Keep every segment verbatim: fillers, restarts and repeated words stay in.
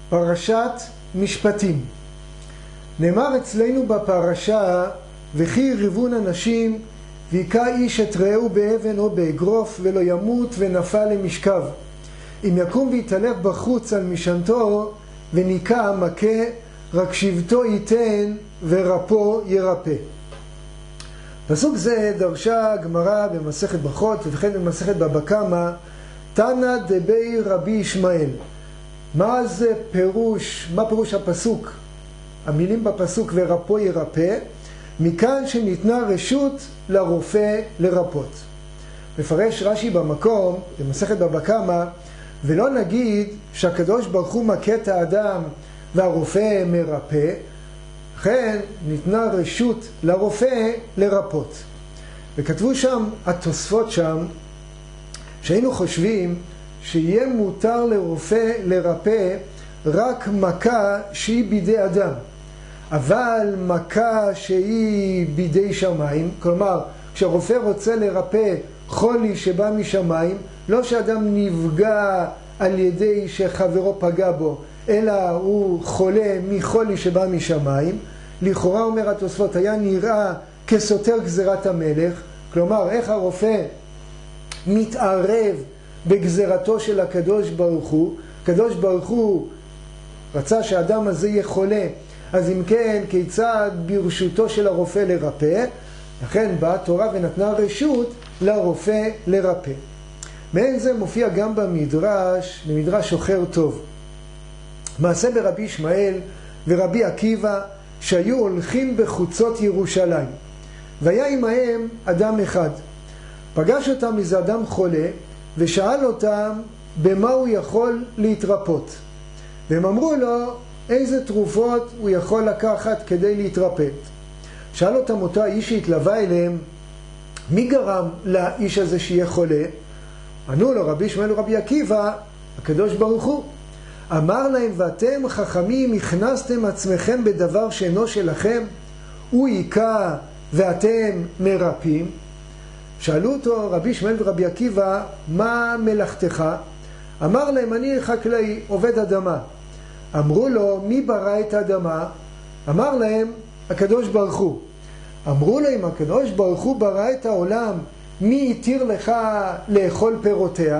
פרשת משפטים. נאמר אצלנו בפרשה, וכי יריבון אנשים ויקע איש את רעהו באבן או באגרוף ולא ימות ונפל למשכב. אם יקום ויתהלך בחוץ על משענתו וניקע מכה, רק שבטו ייתן ורפו ירפא. פסוק זה דרשה הגמרא במסכת ברכות וכן במסכת בבא קמא, תנא דבי רבי ישמעאל. מה זה פירוש, מה פירוש הפסוק? המילים בפסוק ורפו ירפא, מכאן שניתנה רשות לרופא לרפות. מפרש רש"י במקום, במסכת בבא קמא, ולא נגיד שהקדוש ברוך הוא מכה את האדם והרופא מרפא, לכן ניתנה רשות לרופא לרפות. וכתבו שם, התוספות שם, שהיינו חושבים שיהיה מותר לרופא לרפא רק מכה שהיא בידי אדם. אבל מכה שהיא בידי שמיים, כלומר, כשהרופא רוצה לרפא חולי שבא משמיים, לא שאדם נפגע על ידי שחברו פגע בו, אלא הוא חולה מחולי שבא משמיים, לכאורה אומר התוספות, היה נראה כסותר גזירת המלך, כלומר, איך הרופא מתערב בגזירתו של הקדוש ברוך הוא, הקדוש ברוך הוא רצה שהאדם הזה יהיה חולה, אז אם כן, כיצד ברשותו של הרופא לרפא? לכן באה התורה ונתנה רשות לרופא לרפא. מעין זה מופיע גם במדרש, במדרש שוחר טוב. מעשה ברבי ישמעאל ורבי עקיבא שהיו הולכים בחוצות ירושלים. והיה עמהם אדם אחד. פגש אותם איזה אדם חולה ושאל אותם במה הוא יכול להתרפות. והם אמרו לו איזה תרופות הוא יכול לקחת כדי להתרפא. שאל אותם אותו האיש שהתלווה אליהם, מי גרם לאיש הזה שיהיה חולה? ענו לו רבי ישמעאל ורבי עקיבא, הקדוש ברוך הוא. אמר להם, ואתם חכמים הכנסתם עצמכם בדבר שאינו שלכם, הוא היכה ואתם מרפאים. שאלו אותו רבי ישמעאל ורבי עקיבא, מה מלאכתך? אמר להם, אני חקלאי, עובד אדמה. אמרו לו, מי ברא את האדמה? אמר להם, הקדוש ברוך הוא. אמרו להם, הקדוש ברוך הוא ברא את העולם, מי התיר לך לאכול פירותיה?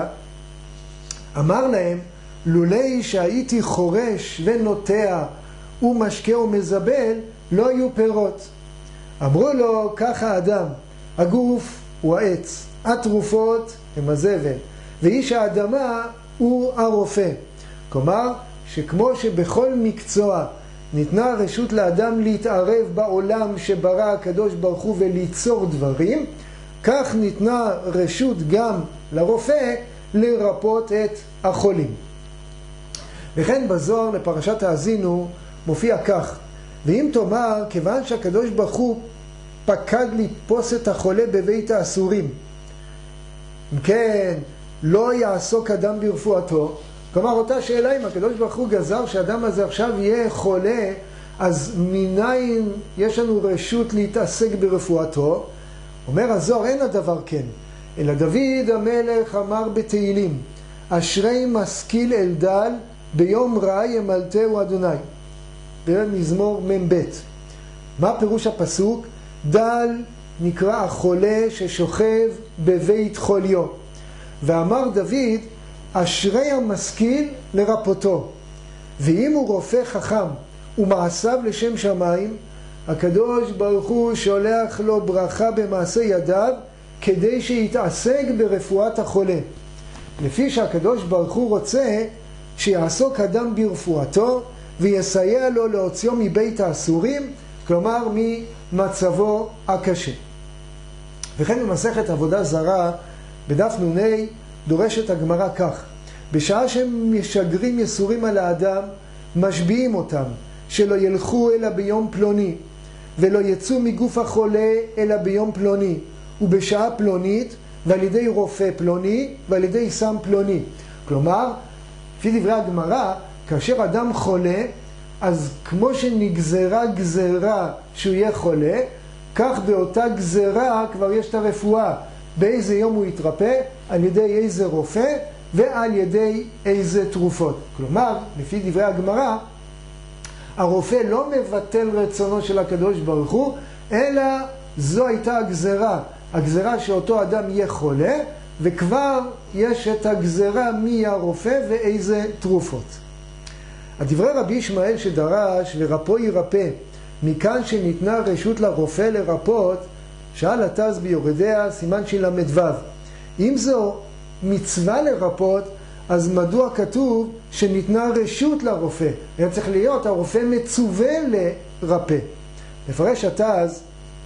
אמר להם, לולי שהייתי חורש ונוטע ומשקה ומזבל, לא היו פירות. אמרו לו, ככה האדם, הגוף הוא העץ, התרופות הם הזבל, ואיש האדמה הוא הרופא. כלומר, שכמו שבכל מקצוע ניתנה רשות לאדם להתערב בעולם שברא הקדוש ברוך הוא וליצור דברים, כך ניתנה רשות גם לרופא לרפות את החולים. וכן בזוהר לפרשת האזינו מופיע כך, ואם תאמר, כיוון שהקדוש ברוך הוא פקד לתפוס את החולה בבית האסורים, אם כן לא יעסוק אדם ברפואתו, כלומר אותה שאלה, אם הקדוש ברוך הוא גזר שהאדם הזה עכשיו יהיה חולה, אז מניין יש לנו רשות להתעסק ברפואתו? אומר הזוהר, אין הדבר כן, אלא דוד המלך אמר בתהילים, אשרי משכיל אל דל ביום רע ימלטהו אדוני. במזמור מ"ב. מה פירוש הפסוק? דל נקרא החולה ששוכב בבית חוליו. ואמר דוד, אשרי המשכיל לרפותו. ואם הוא רופא חכם ומעשיו לשם שמיים, הקדוש ברוך הוא שולח לו ברכה במעשה ידיו כדי שיתעסק ברפואת החולה. לפי שהקדוש ברוך הוא רוצה שיעסוק אדם ברפואתו ויסייע לו להוציאו מבית האסורים, כלומר ממצבו הקשה. וכן במסכת עבודה זרה בדף נ"ה דורשת הגמרא כך, בשעה שהם משגרים יסורים על האדם, משביעים אותם שלא ילכו אלא ביום פלוני, ולא יצאו מגוף החולה אלא ביום פלוני, ובשעה פלונית, ועל ידי רופא פלוני, ועל ידי סם פלוני. כלומר, לפי דברי הגמרא, כאשר אדם חולה, אז כמו שנגזרה גזרה שהוא יהיה חולה, כך באותה גזרה כבר יש את הרפואה. באיזה יום הוא יתרפא, על ידי איזה רופא, ועל ידי איזה תרופות. כלומר, לפי דברי הגמרא, הרופא לא מבטל רצונו של הקדוש ברוך הוא, אלא זו הייתה הגזרה. הגזרה שאותו אדם יהיה חולה, וכבר יש את הגזרה מי הרופא ואיזה תרופות. הדברי רבי ישמעאל שדרש ורפו ירפא, מכאן שניתנה רשות לרופא לרפות, שאל התז ביורדיה סימן שלמדו. אם זו מצווה לרפות, אז מדוע כתוב שניתנה רשות לרופא? היה צריך להיות הרופא מצווה לרפא. לפרש התז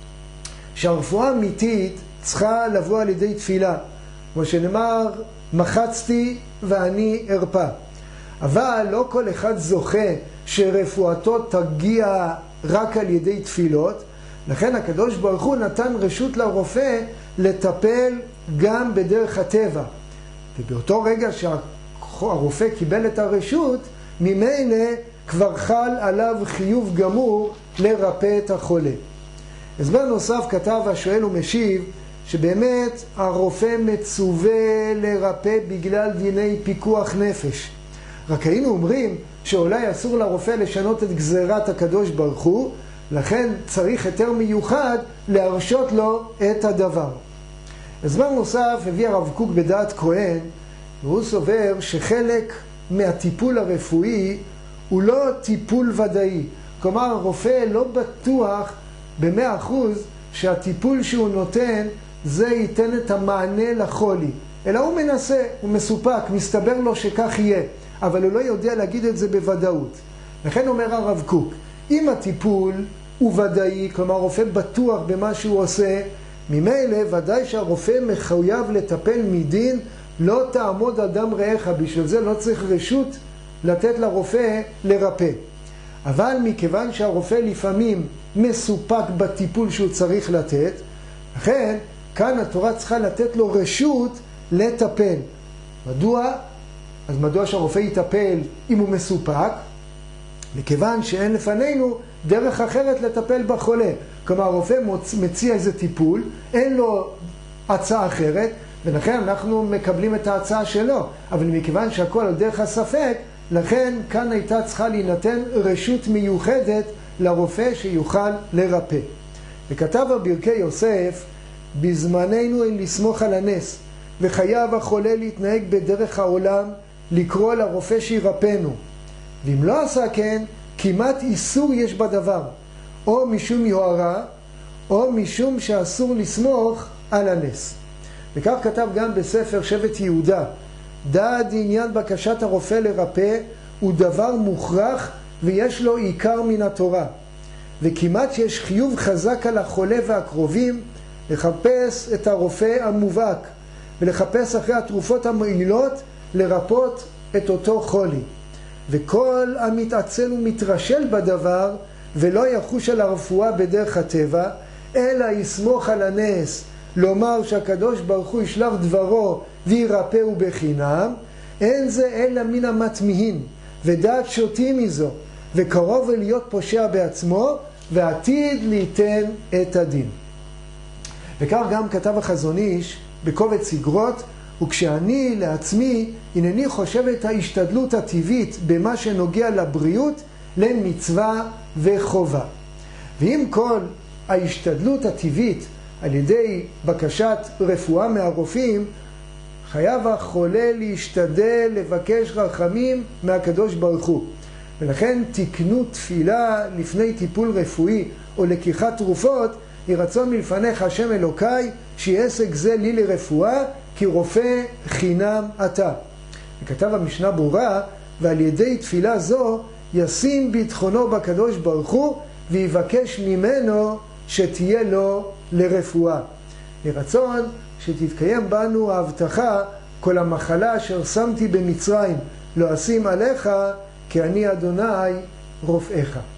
שהרפואה האמיתית צריכה לבוא על ידי תפילה. כמו שנאמר, מחצתי ואני ארפא. אבל לא כל אחד זוכה שרפואתו תגיע רק על ידי תפילות, לכן הקדוש ברוך הוא נתן רשות לרופא לטפל גם בדרך הטבע. ובאותו רגע שהרופא קיבל את הרשות, ממילא כבר חל עליו חיוב גמור לרפא את החולה. הסבר נוסף כתב השואל ומשיב, שבאמת הרופא מצווה לרפא בגלל דיני פיקוח נפש. רק היינו אומרים שאולי אסור לרופא לשנות את גזירת הקדוש ברוך הוא, לכן צריך היתר מיוחד להרשות לו את הדבר. הסבר נוסף הביא הרב קוק בדעת כהן, והוא סובר שחלק מהטיפול הרפואי הוא לא טיפול ודאי. כלומר, הרופא לא בטוח במאה אחוז שהטיפול שהוא נותן זה ייתן את המענה לחולי. אלא הוא מנסה, הוא מסופק, מסתבר לו שכך יהיה. אבל הוא לא יודע להגיד את זה בוודאות. לכן אומר הרב קוק, אם הטיפול הוא ודאי, כלומר הרופא בטוח במה שהוא עושה, ממילא ודאי שהרופא מחויב לטפל מדין, לא תעמוד על דם רעך, בשביל זה לא צריך רשות לתת לרופא לרפא. אבל מכיוון שהרופא לפעמים מסופק בטיפול שהוא צריך לתת, לכן כאן התורה צריכה לתת לו רשות לטפל. מדוע? אז מדוע שהרופא יטפל אם הוא מסופק? מכיוון שאין לפנינו דרך אחרת לטפל בחולה. כלומר, הרופא מציע איזה טיפול, אין לו הצעה אחרת, ולכן אנחנו מקבלים את ההצעה שלו. אבל מכיוון שהכל על דרך הספק, לכן כאן הייתה צריכה להינתן רשות מיוחדת לרופא שיוכל לרפא. וכתב הברכי יוסף, בזמננו אין לסמוך על הנס, וחייב החולה להתנהג בדרך העולם, לקרוא לרופא שירפאנו. ואם לא עשה כן, כמעט איסור יש בדבר, או משום יוהרה, או משום שאסור לסמוך על הנס. וכך כתב גם בספר שבט יהודה, דעת עניין בקשת הרופא לרפא הוא דבר מוכרח ויש לו עיקר מן התורה. וכמעט יש חיוב חזק על החולה והקרובים לחפש את הרופא המובהק, ולחפש אחרי התרופות המועילות לרפות את אותו חולי. וכל המתעצל ומתרשל בדבר ולא יחוש על הרפואה בדרך הטבע, אלא יסמוך על הנס, לומר שהקדוש ברוך הוא ישלח דברו וירפאו בחינם, אין זה אלא מן המתמיהין, ודעת שוטים מזו, וקרוב להיות פושע בעצמו, ועתיד ליתן את הדין. וכך גם כתב החזון איש בקובץ איגרות, וכשאני לעצמי הנני חושב את ההשתדלות הטבעית במה שנוגע לבריאות למצווה וחובה. ואם כל ההשתדלות הטבעית על ידי בקשת רפואה מהרופאים, חייב החולה להשתדל לבקש רחמים מהקדוש ברוך הוא. ולכן תקנו תפילה לפני טיפול רפואי או לקיחת תרופות, ירצון מלפניך השם אלוקיי, שיהיה עסק זה לי לרפואה, כי רופא חינם אתה. וכתב המשנה ברורה, ועל ידי תפילה זו ישים ביטחונו בקדוש ברוך הוא, ויבקש ממנו שתהיה לו לרפואה. ירצון שתתקיים בנו ההבטחה, כל המחלה אשר שמתי במצרים לא אשים עליך, כי אני אדוני רופאך.